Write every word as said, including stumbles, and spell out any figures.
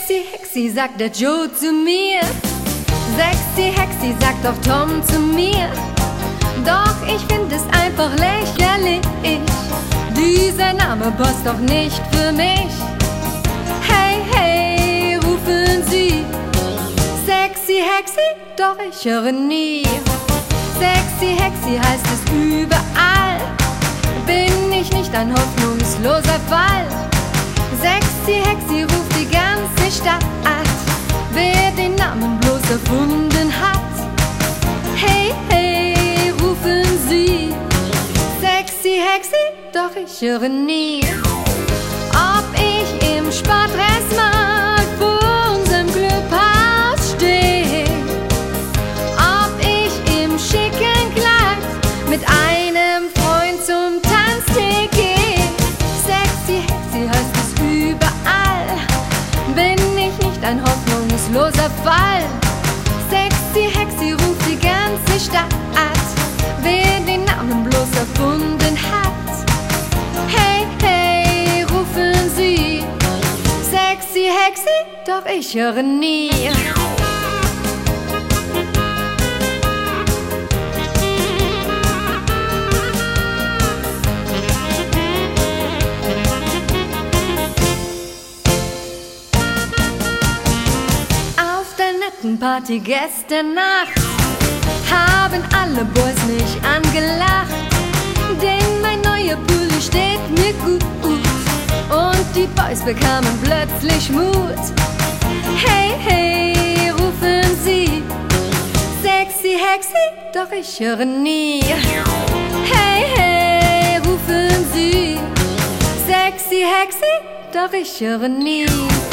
Sexy Hexy, sagt der Joe zu mir. Sexy Hexy, sagt auch Tom zu mir. Doch ich find es einfach lächerlich. Dieser Name passt doch nicht für mich. Hey, hey, rufen sie. Sexy Hexy, doch ich höre nie. Sexy Hexy heißt es überall. Bin ich nicht ein hoffnungsloser Fall? Sexy Hexy ruft die ganze Stadt. Wer den Namen bloß erfunden hat. Hey, hey, rufen sie. Sexy Hexy, doch ich höre nie. Ob ich im Sportdressmarkt vor unserem Clubhaus stehe, ob ich im schicken Kleid mit einem Freund zum Tanztee gehe. Sexy Hexy heißt es überall. Bin ich nicht ein hoffnungsloser Fall? Sexy Hexy ruft die ganze Stadt. Wer den Namen bloß erfunden hat. Hey, hey, rufen sie. Sexy Hexy, doch ich höre nie. Auf der netten Party gestern Nacht haben alle Boys mich angelacht, denn mein neuer Pulli steht mir gut. Und die Boys bekamen plötzlich Mut. Hey, hey, rufen sie. Sexy Hexy, doch ich höre nie. Hey, hey, rufen sie. Sexy Hexy, doch ich höre nie.